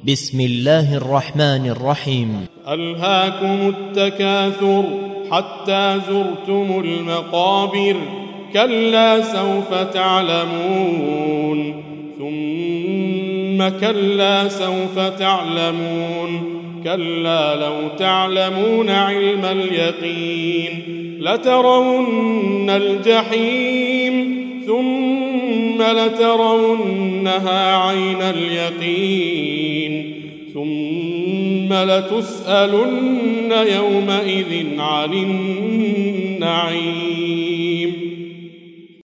بسم الله الرحمن الرحيم. ألهاكم التكاثر حتى زرتم المقابر كلا سوف تعلمون ثم كلا سوف تعلمون كلا لو تعلمون علم اليقين لترون الجحيم ثم لترونها عين اليقين ثم لتسألن يومئذ عن النعيم.